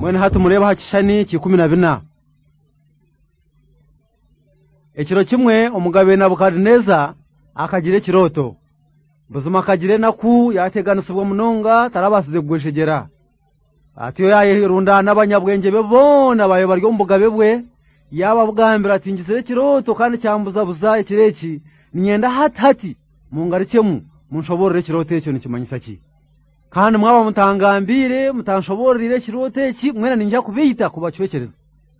mwene hatu mureba hakishani ki12 ekiro kimwe umugabe Nabukadineza akagire kiroto buzuma akagire naku yateganusibwa munonga tarabasize gweshegera atiyo yayirunda n'abanyabwenge bebona bayo baryo mugabe bwe yaba bugambira ati ngisere kiroto kandi cyambuza buza ikireki ninyenda hati mungarikemu munshoborere kiroto cyo nikimanyisa ki kandi mwaba mutangambire mutanshoborere kiroto ki mwena ninjya kubita kubacwekereza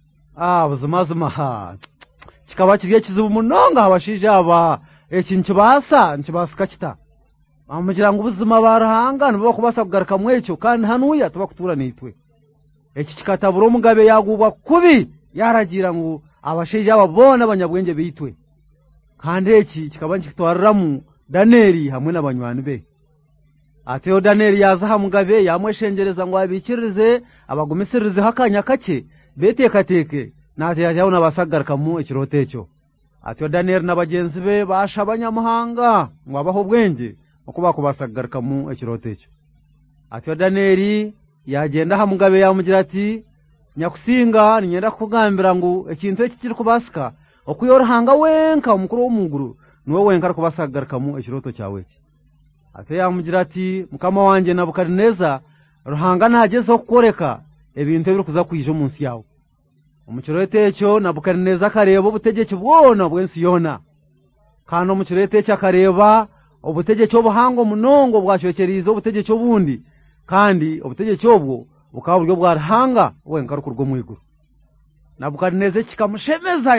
buzuma kikaba kirye kizibu munonga abashije aba ekintu nkibasika kita amugira ngo ubuzima barahanga nibo kubasa kugaruka mwecyo kandi hanuya tubakutura nitwe iki kikatabura umugabe yagubwa kubi yaragira ngo abashije ababona abanyabwenge bitwe kandi iki kikaba nkitwariramu Daneli hamwe n'abanywani be ateo Daneli yaza hamugabe yamweshengereza ngo abikirize abagumisirize hakanya kake betekateke nate yajaho nabasagaruka mu ikirote cyo ateo Daneli n'abagenzi be bashabanyamahanga ngo abaho bwenge okuba kubasagaruka mu ikirote cyo ateo Daneli yagenda hamugabe yamugira ati nyakusinga ninyenda kugambira ngo ekintu ekikiri kubasika okuyorahanga wenka umukuru w'umuguru niwe wenka kubasagaruka mu ikiroto cyawe ateo yamugira ati mukama wanje Nabukadineza ruhanga nagezeho kukoreka ebintu biri kuza kwije umunsi yawe umukirote cyo Nabukadineza kareba ubutegeke bwona bwensi yona kandi umukirote cyo akareba ubutegeke obuhango munongo bwacyokereza ubutegeke obundi kandi ubutegeke obwo bukaba buryo bwarahanga wenka rukurwo mwiguru Nabukadineza kikamushemeza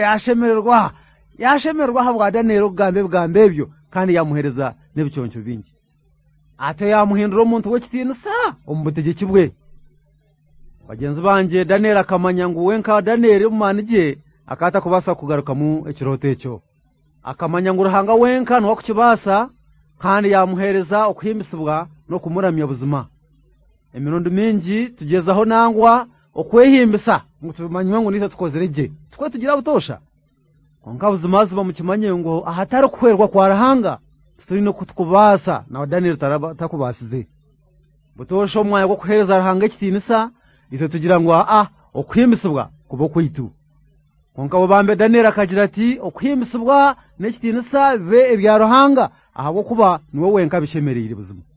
yashemerwa habwa Daneli bwambe byo kandi yamuhereza nebicyoncyo bingi ate yamuhindura umuntu w'ekitinisa umubutegeke bwe bagenzi banje Daneli akamanya ngo wenka Daneli umanije akata kubasa kugaruka mu ekirote cyo akamanya ngo ruhanga wenka no kukibasa kandi yamuhereza okuhimbisibwa no kumuramya buzima emirundi mingi tugezaho nangwa okwehimbisa ngo tumanywe ngo nise tukozereje twe tugira butosha konka buzima ziba mukimanye ngo ahatari kwerwa kwa rahanga turi no kutukubasa na Daneli takubasize butosha umwanya go kuhereza rahanga ekitinisa ise tugira ngo okwimbisibwa kubo kwitu konka bambe Daneli akagira ati okwimbisibwa n'ekitinisa be ebya ruhanga ahabo kuba niwe wenka bishemereye buzima